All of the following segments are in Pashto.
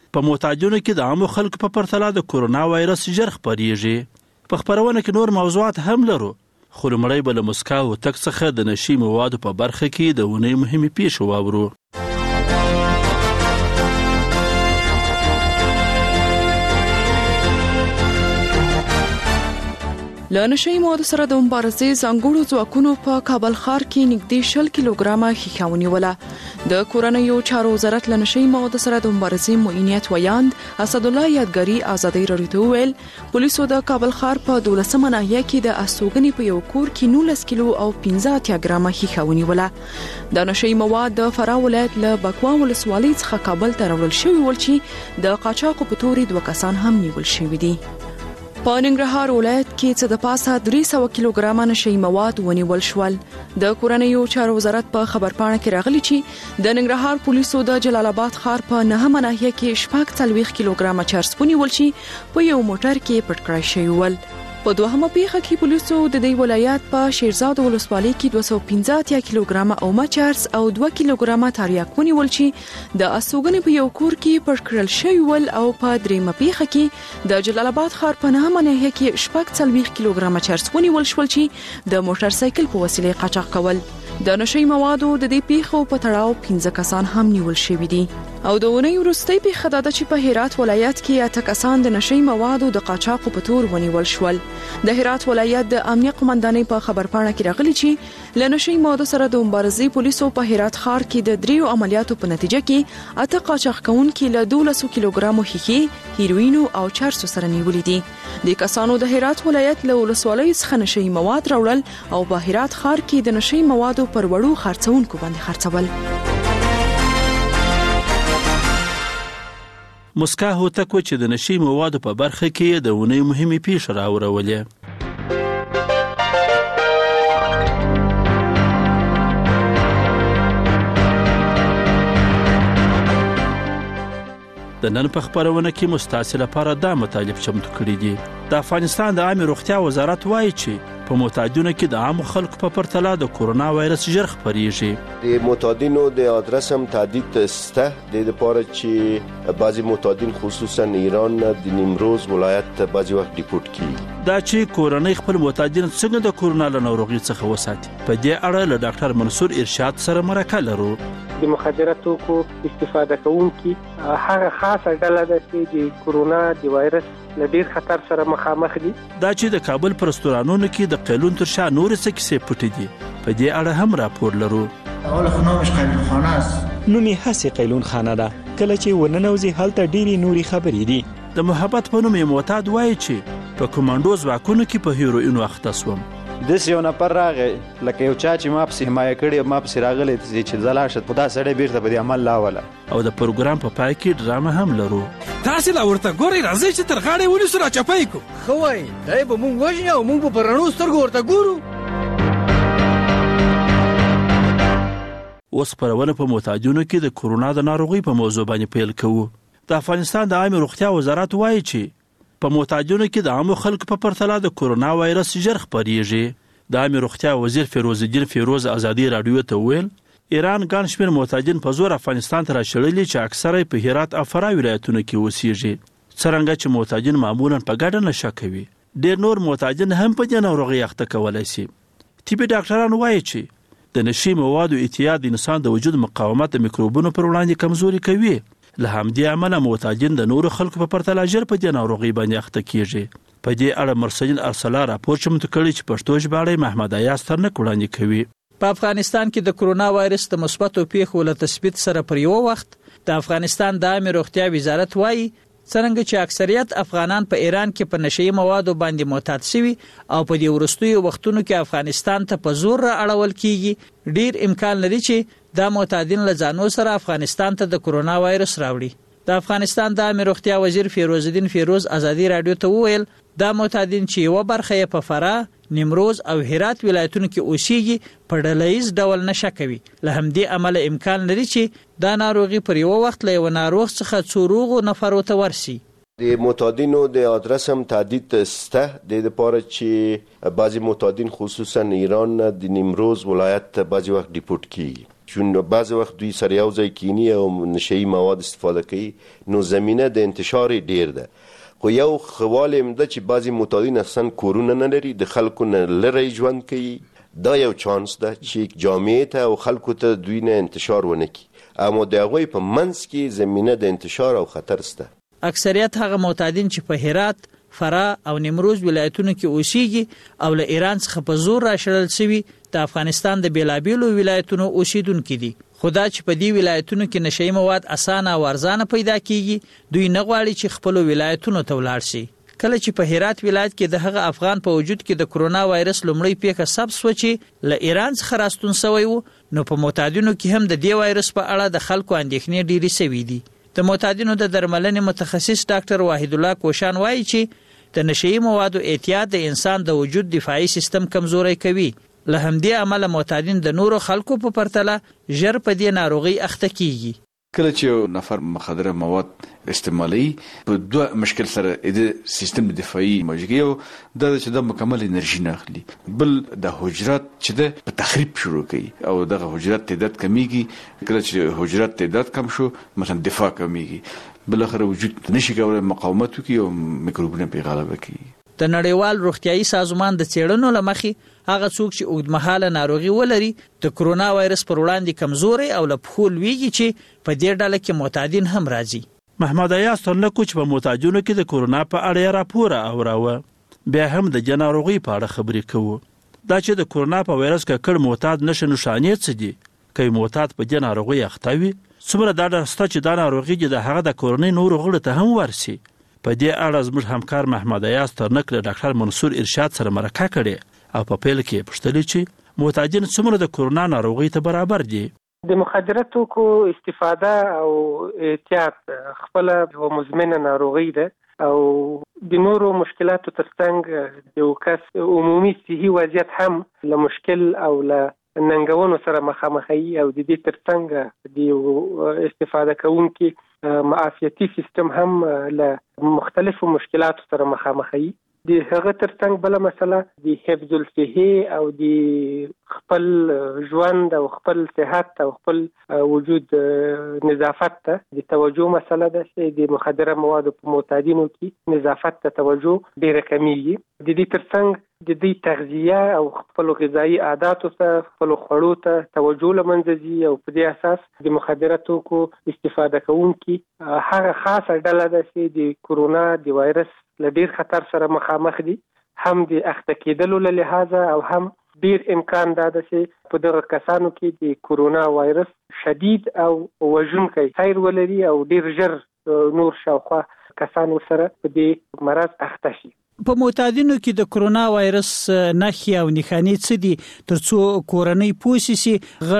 په معتادینو کې د عامو خلکو په پرتله د کورونا وایرس ژر خپریږي. په خپرونه کې نور موضوعات هم لرو، خو لومړی به له مسکا هوتک څخه د نشي موادو په برخه کې د اونۍ مهمې پیښې واورو. له نشي موادو سره د مبارزې ځانګړو ځواکونو په کابل ښار کې نږدې 60 کیلوګرامه ښیښه ونیوله. د کورنیو چارو وزارت له نشي موادو سره د مبارزې معینیت ویاند اسد الله یادګاري ازادي راډیو ته وویل پولیسو د کابل ښار په 12مه ناحیه کې د استوګنې په یو کور کې 19 کیلو او 15 ګرامه ښیښه ونیوله. د نشي مواد د فراه ولایت له بکوا ولسوالۍ څخه کابل ته راوړل شوي ول چې د قاچاقو په تورې 2 کسان هم نیول شوي دي. په ننګرهار ولایت کې څه د پاسه 300 کیلوګرامه نشي مواد ونیول شول. د کورنیو چارو وزارت په خبرپاڼه کې راغلي چې د ننګرهار پولیسو د جلال آباد ښار په 9مه ناحیه کې 40 کیلوګرامه چرس ونیول چې په یو موټر کې پټ کړای شوی ول. په دوهمه پیښه کې پولیسو د دې ولایت په شیرزاد ولسوالۍ کې 215 کیلوګرامه او مچرس او 2 کیلوګرامه تریاک ونیول چې د استوګنې په یو کور کې پټ کړل شوی ول. او په دریمه پیښه کې د جلال آباد ښار په 9مه ناحیه کې 40 کیلوګرامه چرس ونیول شول چې د موټر سایکل په وسیله قاچاق کول. د نشي موادو د دې پیښو په تړاو 15 کسان هم نیول شوي دي. او د اونۍ وروستۍ پیښه دا ده چې په هرات ولایت کې 8 کسان د نشي موادو د قاچاقو په تور ونیول شول. د هرات ولایت د امنیه قومندانۍ په خبرپاڼه کې راغلي چې له نشي موادو سره د مبارزې پولیسو په هرات ښار کې د 3 عملیاتو په نتیجه کې 8 قاچاق کوونکي له 12 کیلوګرامو ښیښې، هیروینو او چرسو سره نیولي دي. د کسانو د هرات ولایت له ولسوالۍ څخه نشي مواد راوړل او په هرات ښار کې د نشي موادو پر وړو خرڅونکو باندې خرڅول. مسکا هوتک چې د نشي موادو په برخه کې د اونۍ مهمې پیښې راوړولې. د نن په خبرونه کې مستاسل لپاره دا مطالب چمتو کړي دي. د افغانستان د عامه روغتیا وزارت وایي چې په معتادینو کې د عام خلکو په پرتله د کورونا وایرس ژر خپریږي. د معتادینو د آدرس هم تهدید سته د لپاره چې بعضی معتادین خصوصا ایران د نیمروز ولایت بعضی وخت ریپورت کیږي. دا چې کورنۍ خپل معتادین څنګه د کورونا له ناروغۍ څخه وساتي، په دې اړه له ډاکټر منصور ارشاد سره مرکه لرو. د مخدره توکو استفاده کوونکي هغه خاصه ډله ده چې د کورونا د وایرس له ډیر خطر سره مخامخ دي. دا چې د کابل پر رستورانونو کې د قیلون تر شا نور څه کیسې پټې دي، په دې اړه هم راپور لرو. اول خو نومش قیلون خانه است. نومي هسې قیلون خانه ده. کله چې ورننوځي هلته ډېرې نورې خبرې دي. د محبت په نوم یې معتاد وایي چې په کمانډو ځواکونو کې په هیروینو اخته شوم. داسې یو نفر راغی لکه یو چا چې ما پسې حمایه کړې ما پسې راغلی چې زه لاړ شم، خو دا سړی بیرته په دې عمل لاوله. او د پروګرام په پای کې ډرامه هم لرو. تاسې لا ورته ګورئ، راځئ چې تر غاړې ونیسو راچپی کړو. ښه وایي دی به مونږ وژني او مونږ به په رڼو سترګو ورته ګورو. اوس خبرونه په معتادینو کې د کورونا د ناروغۍ په موضوع باندې پیل کوو. د افغانستان د عامه روغتیا وزارت وایي چې په معتادینو کې د عامو خلکو په پرتله د کورونا وایرس ژر خپریږي. د عامه روغتیا وزیر فیروز الدین فیروز ازادي راډیو ته ویل ایران ګڼ شمېر معتادین په زور افغانستان ته راچړلي چې اکثره په هرات او فراه ولایتونو کې اوسېږي. څرنګه چې معتادین معمولا په ګډه نشه کوي، ډېر نور معتادین هم په دې ناروغۍ اخته کولی شي. طبي ډاکټران وایي چې د نشي موادو اعتیاد د انسان د وجود مقاومت د میکروبونو پر وړاندې کمزوري کوي. له همدې امله معتادین د نورو خلکو په پرتله ژر په دې ناروغۍ باندې اخته کیږي. په دې اړه مرسلین ارسلا راپور چمتو کړی چې پښتو ژباړی محمد ایاز ترنک وړاندې کوي. په افغانستان کې د کرونا وایرس د مثبتو پیښو له تثبیت سره پر یو وخت د افغانستان د عامه روغتیا وزارت وایي څرنګه چې اکثریت افغانان په ایران کې په نشي موادو باندې معتاد شوي او په دې وروستیو وختونو کې افغانستان ته په زور را اړول کیږي، ډیر امکان لري چې دا معتادین له ځانو سره افغانستان ته د کرونا وایرس راوړي. د افغانستان د عامه روغتیا وزیر فیروز الدین فیروز ازادي راډیو ته وویل دا معتادین چې یو برخه یې په فراه، نیمروز او هرات ولایتونو کې اوسېږي په ډلهییز ډول نشه کوي. له همدې امله امکان لري چې دا ناروغي پر یو وخت له یو ناروغ څخه څو روغو نفرو ته ورسي. د معتادینو د آدرس هم تهدید سته د لپاره چې بعضی معتادین خصوصا ایران د نیمروز ولایت بعضی وخت ریپورت کیږي. چون بعض وخت دوی سره یو ځای کینی او نشئی مواد استفاده کوي نو زمینه د انتشار ډیر ده. خو یو خواله هم ده چې بعضی معتادین اصلا کورونه نه لري، د خلکو نه لري ژوند کوي. دا یو چانس ده چې جامعه ته او خلکو ته دوی نه انتشار ونه کړي، اما د هغوی په منځ کې زمینه د انتشار او خطر سته. اکثریت هغه معتادین چې په هرات، فراه او نیمروز ولایتونو کې اوسېږي او له ایران څخه په زور راشړل شوي د افغانستان د بیلابیلو ولایتونو اوسیدونکي دي. خدا چې په دې ولایتونو کې نشئی مواد اسانه او ارزانه پیدا کیږي، دوی نه غواړي چې خپل ولایتونو ته ولاړ شي. کله چې په هرات ولایت کې د هغه افغان په وجود کې د کرونا وایرس لومړی پیښه ثبت شوه چې له ایران څخه راستون شوی و، نو په معتادینو کې هم د دې وایرس په اړه د خلکو اندېښنې ډېرې شوي دي. د معتادینو د درملنې متخصص ډاکټر واحد الله کوشان وایي چې د نشئی موادو اعتیاد د انسان د وجود دفاعي سیستم کمزوری کوي. له همدې امله معتادین د نورو خلکو په پرتله ژر په دې ناروغي اخته کیږي. کله چې یو نفر مخدره مواد استعمالي په دوه مشکل سره د سیستم دفاعي موجګي او د چې د مکمل انرژي نه اخلي، بل د حجرات چې د په تخریب شروع کوي او دغه حجرات تعداد کمیږي. کله چې حجرات تعداد کم شو مثلا دفاع کمیږي، بل اخر وجود نشي کولای مقاومت وکړي او میکروبونه په غلبه کوي. د نړیوال روغتیايي سازمان د څېړنو لمخې هغه څوک چې اوږدمهاله ناروغي ولري د کرونا وایرس پر وړاندې کمزوري او له پښو لویږي چې په دې ډله کې معتادین هم راځي. محمد ایاز ترنکو چې په معتادینو کې د کرونا په اړه راپور اوراوه، بیا هم د دې ناروغي په اړه خبرې کوو. دا چې د کرونا په وایرس ککړ معتاد نشه نشانې څه دي، کوي معتاد په دې ناروغي اخته وي، څومره دا ډاډ شته چې دا ناروغي د هغه د کورنۍ نورو غړو ته هم ورسي. په دې اړه زموږ همکار محمد ایاز ترنک له ډاکټر منصور ارشاد سره مرکه کړې او په پیل کې پوښتلې چې معتادین څومره د کرونا ناروغي ته برابر دي. د مخدره توکو استفاده او اعتیاد خپل یو مزمنه ناروغي ده او د نورو مشکلاتو ترڅنګ یو کس عمومي صحي وضعیت هم له مشکل او له ننګونو سره مخامخي او د دې ترڅنګ د استفاده کوونکي معافیتي سیستم هم له مختلفو مشکلاتو سره مخامخي. د هغه ترڅنګ بل مسله د حفظ الصحه او د خپل ژوند او خپل صحت او خپل وجود نظافت ته د توجه مسله ده چې د مخدره موادو په معتادینو کې نظافت ته توجه ډیره کمیږي. د دې ترڅنګ د دې تغذیه او خپل غذایی عادتو ته خپل خوړو ته توجه لمنځه ځي او په دې اساس د مخدره توکو استفاده کوونکي هغه خاصه ډله ده چې د کرونا د وایرس له ډیر خطر سره مخامخ دي، هم د اخته کېدلو له لحاظه او هم ډیر امکان دا ده چې په دغه کسانو کې د کرونا وایرس شدید او وژونکی خیر ولري او ډیر ژر نور شاوخوا کسانو سره په دې مرض اخته شي. په معتادینو کې د کرونا وایرس نښې او نښانې څه دي ترڅو کورنۍ پوه شي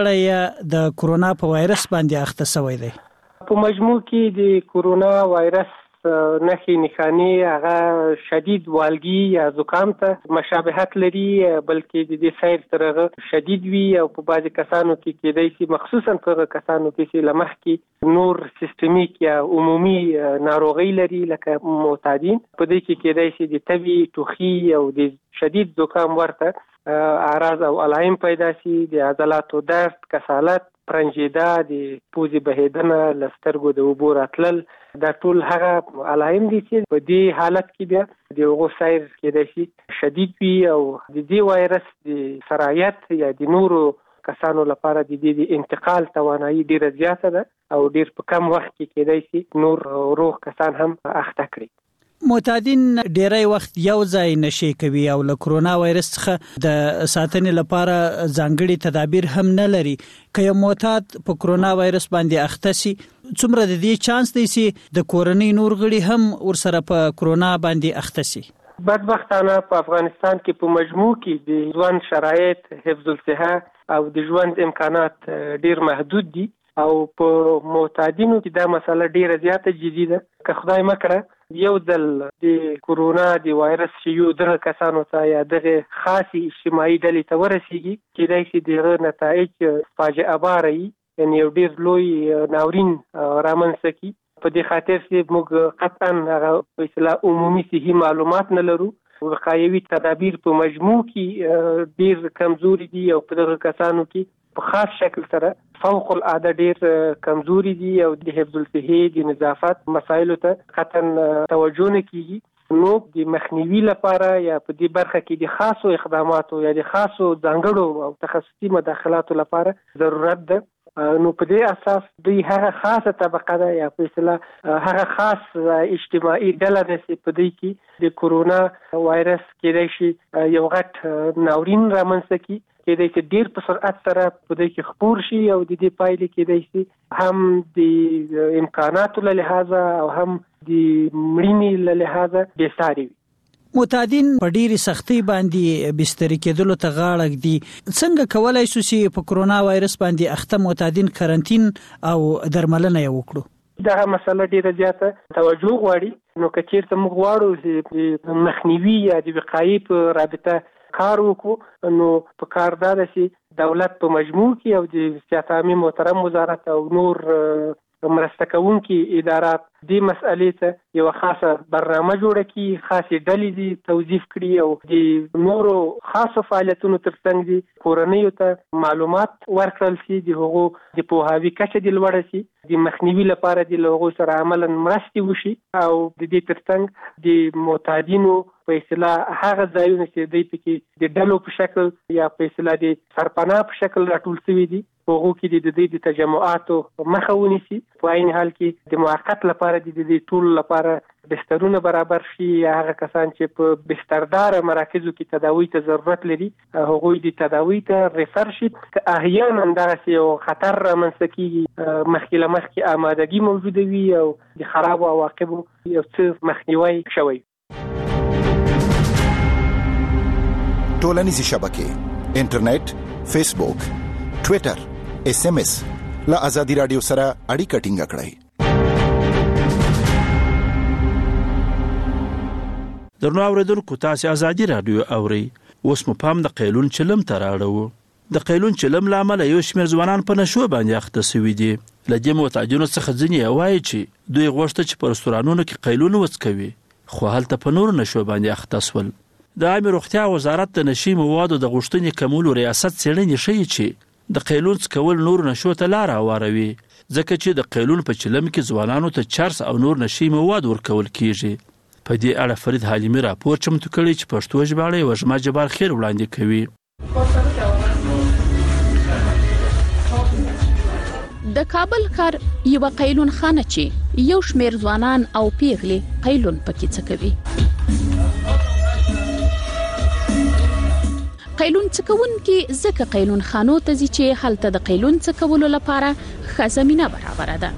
غړی د کرونا په وایرس باندې اخته شوی دی؟ په مجموع کې د کرونا وایرس نښې نښانې هغه شدید والګي یا زکام ته مشابهت لري، بلکې د دې سیر تر هغه شدید وي او په بعضې کسانو کې کېدای شي مخصوصا په هغه کسانو کې چې له مخکې نور سیستمیک یا عمومي ناروغۍ لري لکه معتادین، په دې کې کېدای شي د تبې، ټوخي او د شدید زکام ورته اعراض او علائم پیدا شي، د عضلاتو درد، کسالت، پرنجیدا، د پوزې بهیدنه، له سترګو د اوبو راتلل، دا ټول هغه علائم دي چې په دې حالت کې بیا د هغو سیر کېدای شي شدید وي او د دې وایرس د سرایت یا د نورو کسانو لپاره د دې د انتقال توانایي ډیره زیاته ده او ډیر په کم وخت کې کېدای شي نور روغ کسان هم اخته کړي. معتادین ډیری وخت یو ځای نشي کوي او له کرونا وایرس څخه د ساتنې لپاره ځانګړي تدابیر هم نه لري. که یو معتاد په کرونا وایرس باندې اخته شي، څومره د دې چانس دی چې د کورنۍ نور غړي هم ورسره په کرونا باندې اخته شي؟ بدبختانه په افغانستان کې په مجموع کې د ژوند شرایط، حفظ الصحه او د ژوند امکانات ډیر محدود دي او په معتادینو کې دا مسله ډیره زیاته جدي ده. که خدای مکړه یو ځل د کرونا د وایرس شیو دغه کسانو ته یا دغه خاصی اجتماعي ډلې ته ورسیږي، کېدای شي دغه نتایج فاجعه باره وي، یعنې یو ډیر لوی ناورین رامنځته کړي. په دې خاطر چې موږ قطعا هغه په اصطلاح عمومي صحي معلومات نه لرو، وقایوي تدابیر په مجموع کې ډیر کمزوري دي او په دغه کسانو کې په خاص شکل سره فوق العاده ډیر کمزوري دي او د حفظ الصحه د نظافت مسایلو ته قطعا توجه نه کیږي. نو د مخنیوي لپاره یا په دې برخه کې د خاصو اقداماتو یا د خاصو ځانګړو او تخصصي مداخلاتو لپاره ضرورت ده. نو په دې اساس دوی هغه خاصه طبقه ده یا په اصطلاح هغه خاص اجتماعي ډله ده چې په دې کې د کورونا وایرس کېدای شي یو غټ ناورین رامنځته کړي، کېدای شي ډیر په سرعت سره په دې کې خپور شي او د دې پایلې کېدای شي هم د امکاناتو له لحاظه او هم د مړینې له لحاظه بې ساري وي. معتادین په ډېرې سختۍ باندې بسترې کېدلو ته غاړه ږدي. څنګه کولای شو چې په کرونا وایرس باندې اخته معتادین قرنطین او درملنه یې وکړو؟ دغه مسله ډیره زیاته توجه غواړي. نو که چېرته موږ غواړو چې د مخنیوي یا د وقایې په رابطه کار وکړو، نو په کار دا ده چې دولت په مجموع کې او د صحت عامه محترم وزارت او نور مرسته کوونکي ادارات دې مسئلې ته یو خاصه برنامه جوړه کړي، خاصې ډلې دي توظیف کړي او د نورو خاصو فعالیتونو ترڅنګ دي کورنیو ته معلومات ورکړل شي، د هغو د پوهاوي کچه دې لوړه شي، د مخنیوي لپاره د هغو سره عملاً مرستې وشي او د دې ترڅنګ د معتادینو په اصطلاح هغه ځایونه چې دوی پکې د ډلو په شکل یا په اصطلاح د سرپناه په شکل راټول شوي دي، هغو کې د دې د تجمعاتو مخه ونیسي. په عین حال کې د موقت لپاره د دې ټول لپاره بسترونه برابر شي. هغه کسان چې په بستردار مراکزو کې تداوی ته ضرورت لري هغوی د تداوی ته ریفر شي. که احیانا دغسې یو خطر رامنځته کېږي مخکې له مخکې آمادګي موجوده وي او د خرابو عواقبو یو څه مخنیوی شوی. ټولنیزې شبکې انټرنیټ، فیسبوک، ټویټر، SMS له ازادي رادیو سره اړیکه ټینګه کړئ. درنو اوریدونکو، تاسو ازادي رادیو اورئ. اوس مو پام د قیلون چلم ته راړو. د قیلون چلم لامل یو شمېر ځوانان په نشو باندې اخته شوي دي. له دې معتادینو څخه ځینې وایي چې دوی غوښته چې په رستورانونو کې قیلون وڅکوي، خو هلته په نورو نشو باندې اخته شول. د عامه روغتیا وزارت د نشي موادو د غوښتنې کمولو ریاست څېړنې ښیي چې د قیلون څکول نور نشو ته لار هواروي، ځکه چې د قیلون په چلم کې ځوانانو ته چرس او نور نشي مواد ورکول کیږي. په دې اړه فرید حلیمي راپور چمتو کړی چې پښتو ژباړه یې وژما جبار خیر وړاندې کوي. د کابل ښار یوه قیلون خانه چې یو شمېر ځوانان او پیغلې قیلون پکې څکوي. قیلون څکونکي ځکه قیلون خانو ته ځي چې هلته د قیلون څکولو لپاره ښه زمینه برابره ده.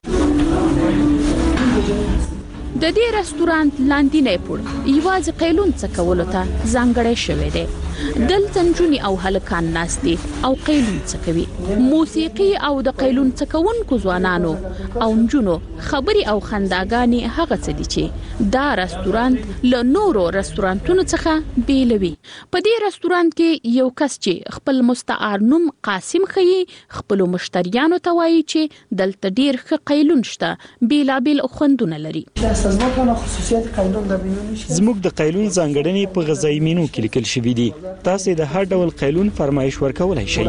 د دې رستورانت لاندینی پوړ یوازې قیلون څکولو ته ځانګړی شوی دی. دلته نجونې او هلکان ناست دي او قیلون څکوي. موسیقي او د قیلون څکونکو ځوانانو او نجونو خبرې او خنداګانې هغه څه دي چې دا رستورانت له نورو رستورانتونو څخه بیلوي. په دې رستورانت کې یو کس چې خپل مستعار نوم قاسم ښیي خپلو مشتریانو ته وایي چې دلته ډیر ښه قیلون شته، بیلابیل خوندونه لري. زموږ د قیلون ځانګړنې په غذایي مینو کې لیکل شوي دي. تاسو د هر ډول قیلون فرمایش ورکولای شئ.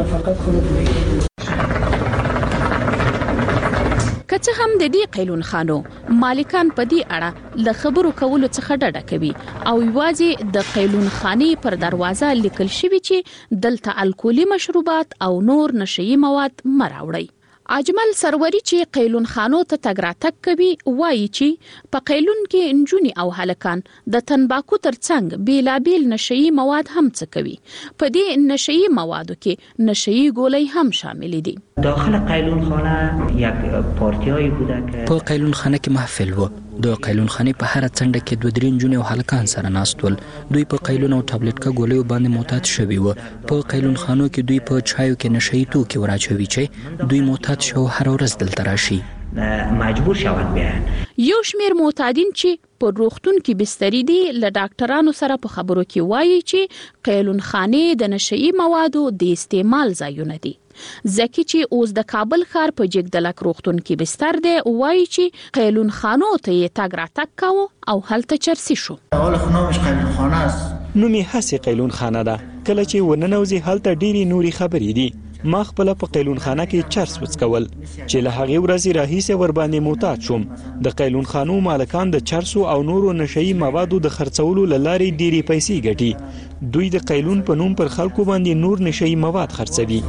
که هم د دې قیلون خانو مالکان په دې اړه له خبرو کولو څخه ډډه کوي او یوازې د قیلون خانې پر دروازه لیکل شوی چې دلته الکولي مشروبات او نور نشئی مواد مراوړي. اجمل سروري چې قیلون خانو ته تګ راتګ کوي وایي چې په قیلون کې نجونې او هلکان د تنباکو ترڅنګ بیلابیل نشئی مواد هم څکوي. په دې نشئی موادو کې نشئی ګولۍ هم شامل دي. داخل قیلون خانه یک پارتیایی بوده که په قیلون خانه کې محفل و. د قیلون خانې په هر څنډه کې دوه درې نجونې او هلکان سره ناست ول. دوی په قیلون او ټابلیټکا ګولیو باندې معتاد شوي و. په قیلون خانو کې دوی په چایو کې نشئی توکي وراچوي چې دوی معتاد شو هر ورځ دلته راشي. مجبور شوند بیان. یو شمیر معتادین چې په روغتون کې بستری دي له ډاکټرانو سره په خبرو کې وایي چې قیلون خانې د نشئی موادو د استعمال ځایونه دي. زکی چې اوس د کابل ښار په جګدلک روغتون کې بستر دی وایي چې قیلون خانو ته یې تګ راتګ کاوه او هلته چرسی شو. اول خنامش قیلون خانه است. نومې هسې قیلون خانه ده. کله چې ورننوځي هلته ډېرې نورې خبرې دي. ما خپل په قیلون خانه کې چرس وڅکول چې له هغه ورځې راهیسې ور باندې معتاد شوم. د قیلون خانو مالکان د چرسو او نورو نشئی موادو د خرڅولو لارې ډېری پیسې ګټي. دوی د قیلون په نوم پر خلکو باندې نور نشئی مواد خرڅوي.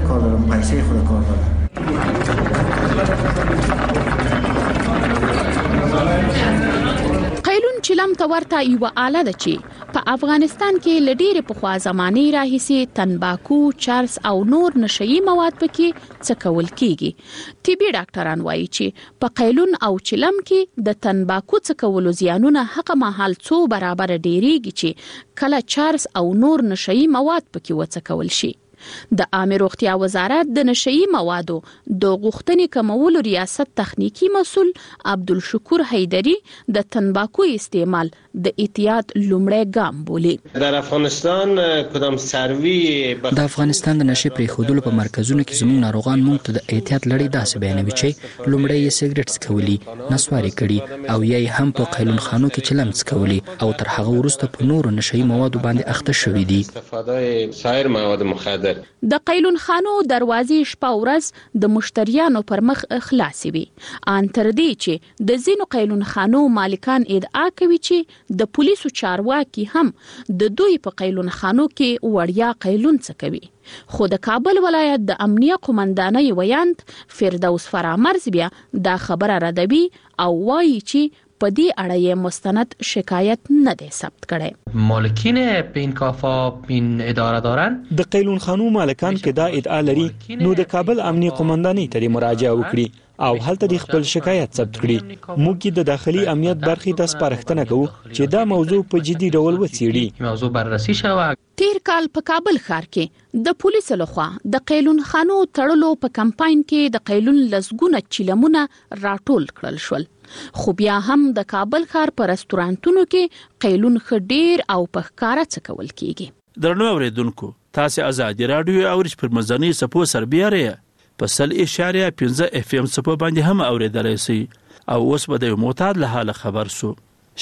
قیلون چلم ته ورته یو آله ده چې په افغانستان کې لډېر پخوا زمانې راهیسې تنباکو، چرس او نور نشئی مواد پکې څکول کیږي. طبي ډاکټران وایي چې په قیلون او چلم کې د تنباکو څکولو زیانونه هغه مهال څو برابر ډېریږي چې کله چرس او نور نشئی مواد پکې وڅکول شي. د عامه روغتیا وزارت د نشئی موادو د غوښتنې کمولو ریاست تخنیکی مسؤل عبدالشکور حیدری د تنباکو استعمال د احتیاط لومړی ګام بولي. در افغانستان کدام سروي د افغانستان د نشي پرې خودلو په مرکزونو کې زموږ ناروغان موږ ته د احتیاط لړۍ داسې بیانوي چې لومړی یې سیګریټ څکولي، نسواري کړي او یا هم په قیلون خانو کې چلم څکولي او تر هغه وروسته په نورو نشئی موادو باندې اخته شوي دي. استفاده سایر مواد مخدر. د قیلون خانو دروازې شپه ورځ د مشتریانو پر مخ خلاصې وي. ان تر دې چې د ځینو قیلون خانو مالکان ادعا کوي چې د پولیسو چارواکي هم د دوی په قیلون خانو کې وړیا قیلون څکوي. خو د کابل ولایت د امنیه قومندانۍ ویاند فردوس فرامرز بیا دا خبره ردوي او وایي چې په دې اړه یې مستند شکایت نه دی ثبت کړی. مالکین پینکافا پین اداره دارن د قیلون خانو مالکان کې دا ادعا لري نو د کابل امنیه قومندانۍ ته مراجعه وکړي او هلته د خپل شکایت ثبت کړي. موږ د داخلي امنیت برخې ته سپارښتنه کوو چې دا موضوع په جدي ډول وڅېړي. موضوع بررسي شوه. تیر کال په کابل ښار کې د پولیسو لخوا د قیلون خانو تړلو په کمپاین کې د قیلون لسګونه چلمونه راټول کړل شول. خو بیا هم د کابل ښار په رستورانتونو کې قیلون ډېر او په ښکاره څکول کیږي. درنو اوریدونکو، تاسو آزادي رادیو اورئ پر مزنی سپو سربیاره په 100.5 FM سپو باندې هم اوریدلای شئ. او اوس به د معتاد له حال خبر سو.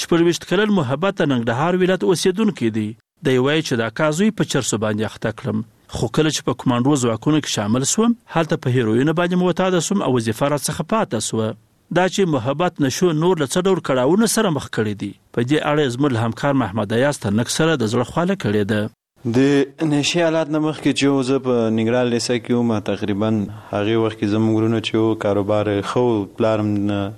28 کلن محبت ننګرهار ولایت اوسیدونکو دی. د وای چې دا کازوی په چرسو باندې اخته کړم. خو کله چې په کمانډو ځواکونو کې شامل سوم، هلته په هیروین باندې معتاد سوم او وظیفه را څخه پاتې سو. دا چې محبت نشو نور له څه ډول کړهونه سره مخ کړی دي. په دې اړه زموږ همکار محمد ایاز ترنک سره د زړه خواله کړې ده. د نشي حالات نه مخکې چې زه په ننګرهار لیسه کې وم، تقریبا هغه وخت کې زموږ ورونه چې کاروبار خو پلارم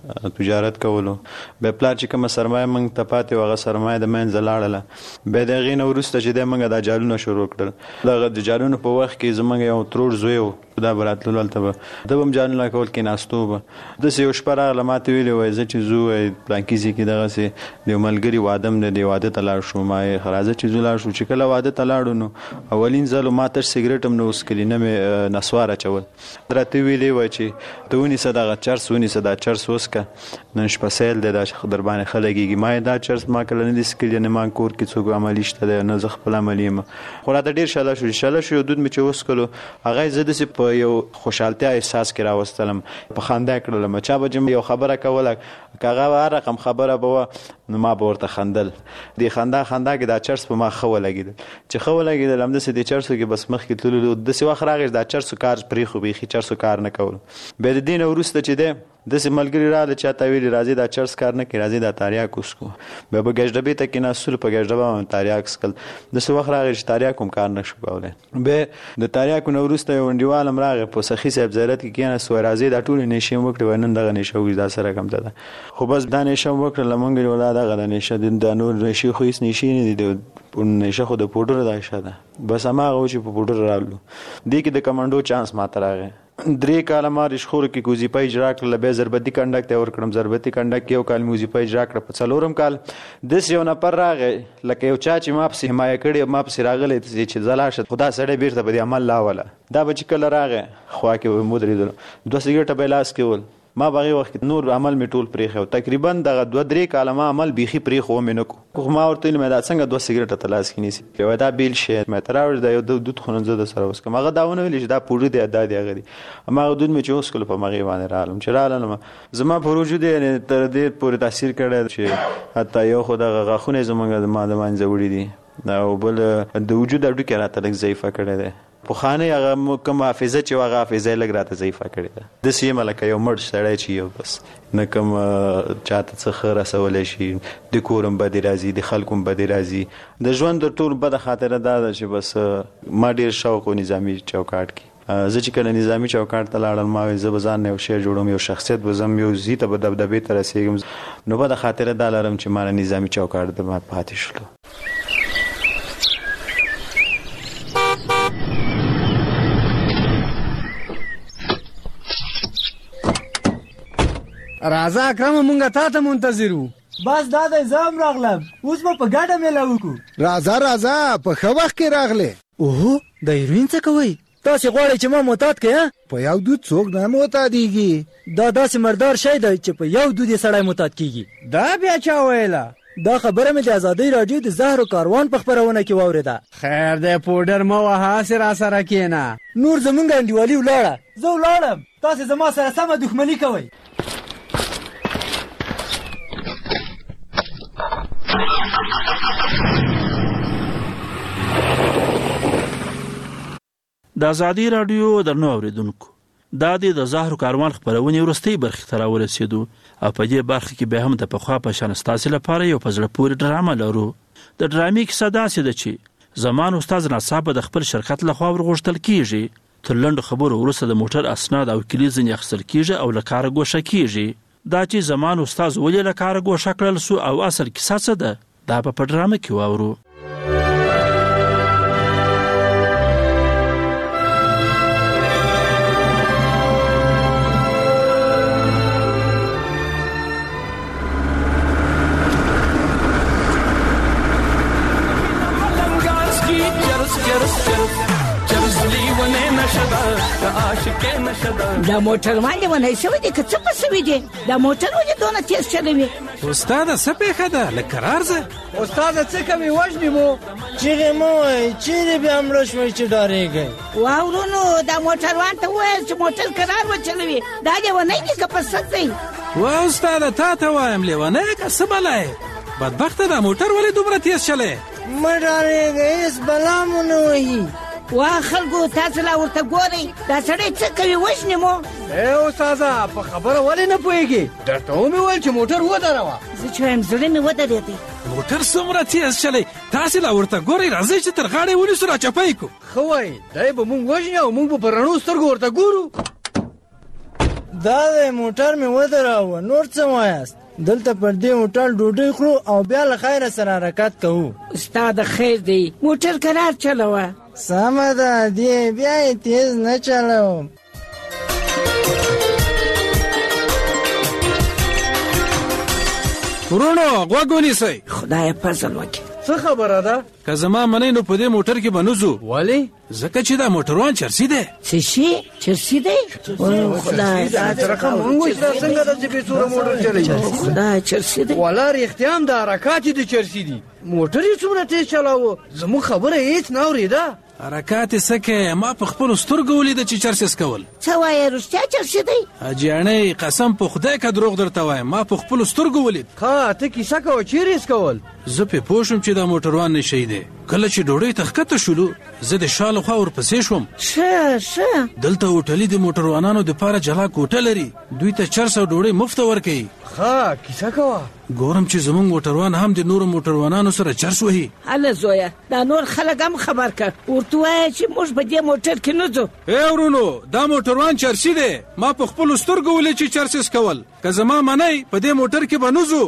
تجارت کولو، به پلار چې کوم سرمایه موږ ته پاتې وغه سرمایه د منځ لاړله. به د غینه ورسته چې د موږ د جالونه شروع کړل. دغه د جالونو په وخت کې زموږ یو ترور زوی دا براتلو لته د بم جان لا کول کې ناستو به د سیو شپره علامات ویلې وای چې زو پلانکیزي کې دغه سي د ملګری وادم نه دی واده تلار شو ما خرازه چې زولار شو چې کله واده تلاړو نو اولین ځل ما تر سیګریټ هم نو اسکلینه مې نسواره چول درته ویلې وای چې دونی صدقه چرس ونی صدقه چرس وسکه نن شپه سیل د در باندې خلګيږي ما دا چرس ما کله نه دي سکلینه ما کور کې څوک عملی شته نه ز خپل عملی ما خو را ډیر شاله شو دود مې چې وسکلو هغه زده سي په یو خوشحالتیا احساس کې راوستلم په خندا کړلم چا به یو خبره کوله کاغه رقم خبره به نو ما به ورته خندل دی خندا کې دا چرس په ما خو لګیدل چې خو لګیدل هم د سې چرسو کې بس مخ کې تللو د سی وخت راغی دا چرسو کار پرې خو به چرسو کار نه کول به د دین ورسته چې ده د سې ملګری را د چاته ویل راځي دا چرس کار نه کوي راځي دا تاریاک وسکو به بغږډبې ته کې ناسول په غږډبه تاریاک سکل د سی وخت راغی چې تاریاک کوم کار نه شو کولای به د تاریاک نو ورسته یو انډیوال امراغه په سخی صاحب زیارت کې کېنه سو راځي دا ټول نشي وکړي ونن دغه نشو دا سره کم ده خو بس دا نشو وکړه لمنګ ولا دغه نشه د نور نشي خو هیڅ نشي نه دي په نشه خو د پودر دا شاده بس ما غو چې په پودر رالو دې کې د کمانډو چانس ماته راغی 3 کاله ما رشخور کې کوزي پای اجرا کړل به ضربتي کنډکټ اور کړم ضربتي کنډکټ یو کال موزي پای اجرا کړ په څلورم کال د یو نفر راغی لکه یو چا چې ما په حمایه کړی ما په راغلی چې زلاشه خدا سړی بیرته په عمل لا ولا دا بچ کله راغی خو کې مودري دو سیګریټ په لاس کې ول ما باغي وخت نور عمل می ټول پریخو تقریبا دغه 2-3 کاله ما عمل بيخي پریخو مې نو خو ما ورته مې دا څنګه 2 سیګریټ ته لاس کې نیسی یو دا بیل شي مې تراور دا یو دود خونځه د سره وس کوم هغه داونه ویل چې دا پوری دی ادا دی غري ما دود مې چوس کول په مغي باندې رالم چې رالم زما پروژه دی تر دې پورې تاثیر کړی چې حتی یو خو دغه غاخونه زمونږ د ما د منځ وړي دي او بل د وجود اډو کې راته لږ ضعیفه کړی دی پخانه هغه کوم حافظه چې هغه حافظه لګ راته ضعیفه کړې ده د سیمه لکه یو مړ سړی چې یو بس نه کوم چاته څه رسولای شي د کورم بدی راځي د خلکم بدی راځي د ژوند د ټول بد خاطره ده چې بس ما ډیر شوق و نظامی چوکاټ کې زه چې کله نظامی چوکاټ ته لاړم ما زه بزان یو شی جوړوم یو شخصیت بزم یو زی ته دبدبې ته رسېږم نو بد خاطره ده لرم چې ما نظامی چوکاټ د ما پاتې شلو راځه اکرم مونږه تا ته منتظر وو بس دا د زام راغلم اوس په ګډه مېله وکړو راځه په ښه وخت کې راغله اوه د هیروین څه کوي تاسو غواړئ چې ما معتاد کړئ په یو دود څوک نه معتادیږي دا داسې مردار شی دی چې په یو دود یې سړی معتاد کیږي دا بیا چا ویله دا خبره مې د ازادۍ راډیو د زهر و کاروان په خپرونه کې واورېده خیر دی پوډر مه وهه هسې راسره کښېنه نور زمونږ انډیوالي ولاړه زه ولاړم تاسې زما سره سمه دښمني کوئ د ازادي راډیو درنو اوریدونکو دا د زهر کاروان خبرونه ورستۍ برخه ته راورسېدو او په دې برخه کې به هم د پخوا په شان ستاسو لپاره یو په زړه پورې ډرامه لرو د ډرامې کیسه داسې ده چې زمان استاد ناصاب د خپل شرکت لخوا ورغوښتل کیږي تر لنډو خبرو وروسته د موټر اسناد او کلیز ځنې اخیستل کیږي او له کاره ګوښه کیږي دا چې زمان استاد ولې له کاره ګوښه کړل سو او اصل کیسه څه ده دا په ډرامه کې واورو دا موټر باندې ونی شوی دی که څه په سوي دی دا موټر ولې دونه تیز چلوي استاده څه پېښه ده لږ کرار ځه استاده څه کوي وژنې مو چیغې مه وایئ چیرې بیا مړه شوئ چې ډارېږئ واورونو دا موټروان ته وویل چې موټر کرار وچلوي دا لیونی دی که په سد دی وا استاده تا ته وایم لیونی که څه بلا یې بدبخته دا موټر ولې دومره تیز چلی مه ډارېږئ هېڅ بلا مو نه وهي وا خلکو تاسو لا ورته ګورئ دا سړی څه کوي وژنې مو ای استاده په خبره ولې نه پوهېږې درته ومې ویل چې موټر ودروه زه چې وایم زړه مې ودرېدی موټر څومره تیز چلی تاسې لا ورته ګورئ راځئ چې تر غاړې ونیسو راچپی کړو ښه وایي دی به مونږ وژني او مونږ به په رڼو سترګو ورته ګورو دا دی موټر مې ودراوه نور څه وایاست دلته پر دې موټر ډوډۍ خورو او بیا له خیره سره حرکت کوو استاده خیر دی موټر کرار چلوه سمه ده دی بیا یې تیز نه چلوم ورونو غوږ ونیسئ خدایه فضل وکړي څه خبره ده که زما منئ نو په دې موټر کې به نه ځو ولې ځکه چې دا موټروان چرسي دی څه شي چرسي دی خدای څنګه ده چې بې سوره موټر چلوي خدای چرسي دی والا رښتیا هم د حرکات یې د چرسي دي موټر یې څومره تیز چلاوه زموږ خبره هېڅ نه اورېده حرکات یې څه کوې ما په خپلو سترګو ولیده چې چرسیس کول څه وایې رښتیا چرسي دی حاجیانۍ قسم په خدای که دروغ درته وایم ما په خپلو سترګو ولید ښه ته کیسه کوه چیرې یې کول زه پې پوه شوم چې دا موټروان نشی دی کله چې ډوډۍ ته ښکته شولو زه د شا لخوا ورپسې شوم ښه دلته هوټلي د موټروانانو دپاره جلا کوټه لري دوی ته چرس او ډوډۍ مفته ورکوي ښه کیسه کوه ګورم چې زمونږ موټروان هم د نورو موټروانانو سره چرس وهي هله زویه دا نور خلک هم خبر کړ ورته وایه چې موږ په دې موټر کې نه ځو ای ورونو دا موټروان چرسي دی ما په خپلو سترګو ولید چې چرسیس کول که زما منئ په دې موټر کې به نه ځو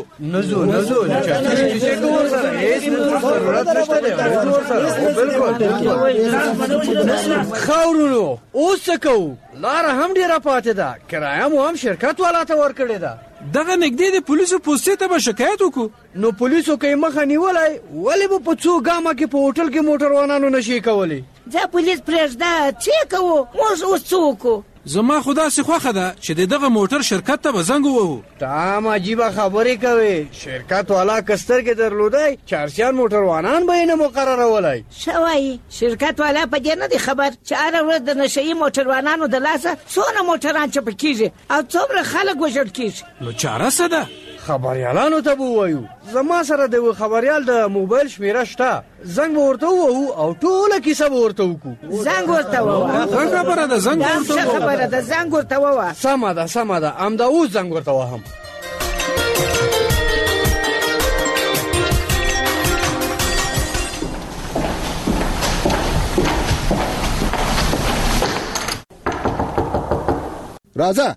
ښه ورونو اوس څه کوو لاره هم ډېره پاتې ده کرایه مو هم شرکت والا ته ورکړې ده دغه نږدې د پولیسو پوستې ته به شکایت وکړو نو پولیسو که یې مخه نیولی ولې به په څو ګامه کې په هوټل کې موټروانانو نشي کولی ځه پولیس پرېږده څه کوو موږ اوس څه وکړو زما خو داسې خوښه ده چې د دغه موټر شرکت ته به زنګ ووهو ته هم عجیبه خبرې کوې شرکت والا که سترګې درلودی چارسیان موټروانان به یې نه مقررولی ښه وایي شرکت والا په دې نه دی خبر چې هره ورځ د نشهیي موټروانانو د لاسه څونه موټران چپه کېږي او څومره خلک وژل کېږي نو چاره څه ده خبريالانو ته به وایو. زما سره د یو خبريال د موبایل شمیره شته، زنګ به ورته ووهو او ټوله کیسه به ورته وکړو. زنګ ورته ووهه. ښه خبره ده، زنګ ورته ووهه. ښه خبره ده، زنګ ورته ووهه. سمه ده همدا اوس زنګ ورته وهم. راځه.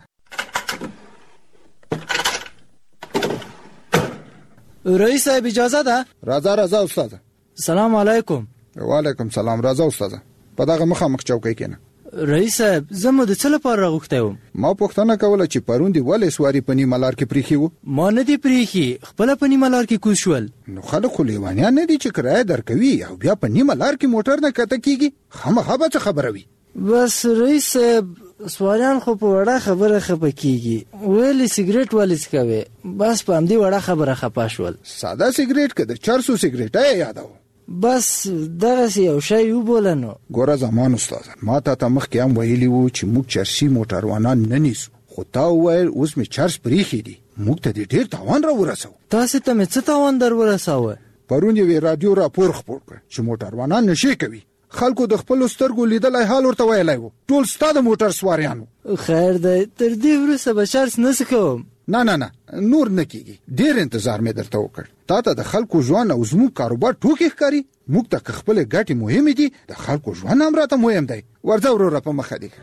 رئیس صاحب اجازه ده؟ راځه استاده. سلام علیکم. وعلیکم سلام. راځه استاده. په دغه مخامخ چوکۍ کېنه. رئیس صاحب زموږ د څه لپاره راغوښتی وم؟ ما پوښتنه کوله چې پرون دې ولې سواري په نیمه لار کې پریښي وو؟ ما نه دي پریښي، خپله په نیمه لار کې کوز شول. نو خلک خو لیوانیان نه دي چې کرایه درکوي او بیا په نیمه لار کې موټر نه کته کیږي؟ خامخا به څه خبره وي؟ بس رئیس صاحب سواریان خو په وړه خبره خپه کیږي، ویلې سیګریټ ولې څکوي؟ بس په همدې وړه خبره خپه شول. ساده سیګریټ که د چرسو سیګریټ یې یادو؟ بس دغسې یو شی وبوله. نو ګوره زمان استاده، ما ته مخکې هم ویلي وو چې موږ چرسي موټروانان نه نیسو، خو تا وویل اوس مې چرس پریښي دي، موږ ته دې ډېر تاوان را ورسو. تاسې ته مې څه تاوان در ورساوه؟ پرون یوې راډیو راپور خپور کړ چې موټروانان نشې کوي. خلکو د خپلو سترګو لیدلی حال ورته ویلی وو، ټول ستا د موټر سواریانو. خیر دی، تر دې وروسته به چرس نه کوم. نه نور نه کیږي. ډېر انتظار مې درته وکړ. تا ته د خلکو ژوند او زموږ کاروبار ټوکې ښکاري؟ موږ ته که خپلې ګټې مهمې دي، د خلکو ژوند هم راته مهم دی. ورځه وروره په مخه دي.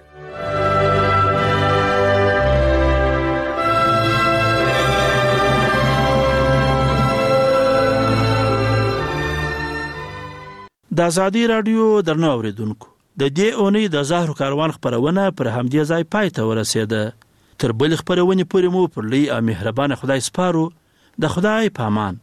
د ازادي راډیو درنو اوریدونکو، د دې اونۍ د زهرو کاروان خبرونه پر همدې ځای پای ته ورسېده. تر بل خبرونې پورې مو پر لوی او مهربان خدای سپارو. د خدای پامان.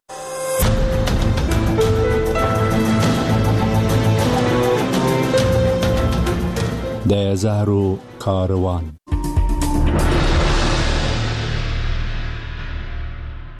د زهرو کاروان.